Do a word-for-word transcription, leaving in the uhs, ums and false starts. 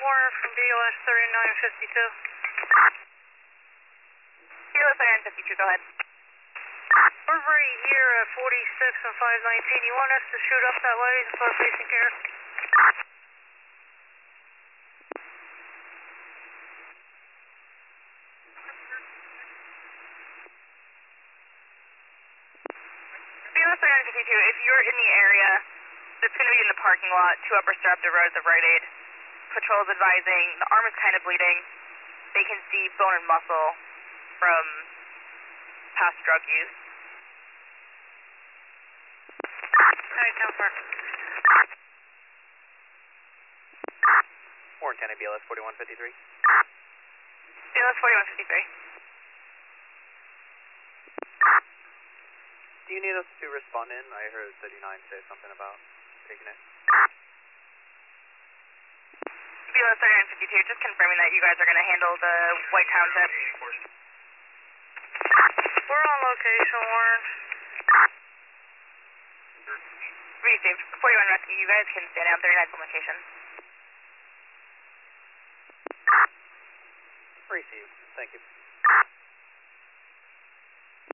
Warren from B O S thirty-nine fifty-two. B O S thirty-nine fifty-two, go ahead. We're right here at forty-six and five nineteen. You want us to shoot up that way, slow facing care? B O S thirty-nine fifty-two, if you're in the area, it's going to be in the parking lot, two upper Straptor roads of Rite Aid. Patrol's advising, the arm is kind of bleeding. They can see bone and muscle from past drug use. Alright, ten four. Warren County B L S forty-one fifty-three. B L S forty-one fifty-three. Do you need us to respond in? I heard thirty-nine say something about taking it. B L S thirty-nine fifty-two, just confirming that you guys are going to handle the White Township. We're on location, Warren. Received. forty-one Rescue, you guys can stand out thirty-nine's on location. Received. Thank you.